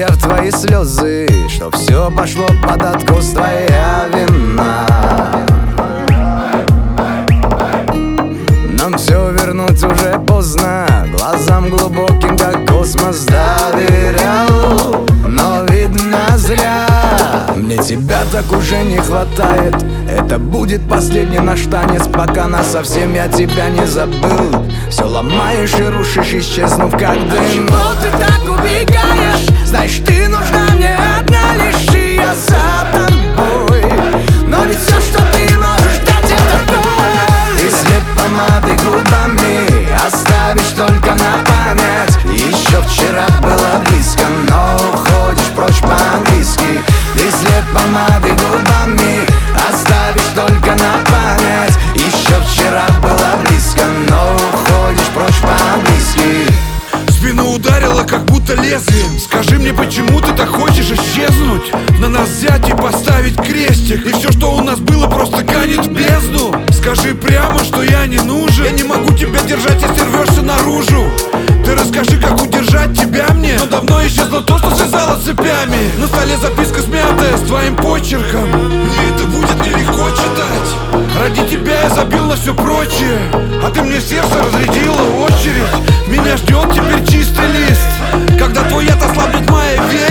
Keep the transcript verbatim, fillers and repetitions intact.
в твои слезы, что все пошло под откос, твоя вина. Нам все вернуть уже поздно, глазам глубоким, как космос, доверял, но видно зря. Мне тебя так уже не хватает, это будет последний наш танец, пока нас совсем я тебя не забыл. Все ломаешь и рушишь, исчезнув как дым. Почему ты так убегаешь? Знаешь, ты нужна мне одна лишь, и я за тобой. Но ведь все, что ты можешь дать, это боль. Ты след помадой губами, оставишь только на память. Еще вчера было близко, но уходишь прочь по-английски. Ты след помадой губами, оставишь только на память. Еще вчера было близко, но уходишь прочь по-английски. Спину ударило, как будто лезвием. Скажи мне, почему ты так хочешь исчезнуть? На нас взять и поставить крестик, и все, что у нас было, просто канет в бездну. Скажи прямо, что я не нужен. Я не могу тебя держать, если рвешься наружу. Ты расскажи, как удержать тебя мне. Но давно исчезло то, что связало цепями. На столе записка смятая с твоим почерком. Мне это будет нелегко читать. Ради тебя я забил на все прочее, а ты мне сердце разрядила очередь. Меня ждет теперь чистый лист, когда твой яд ослабнет моя вера.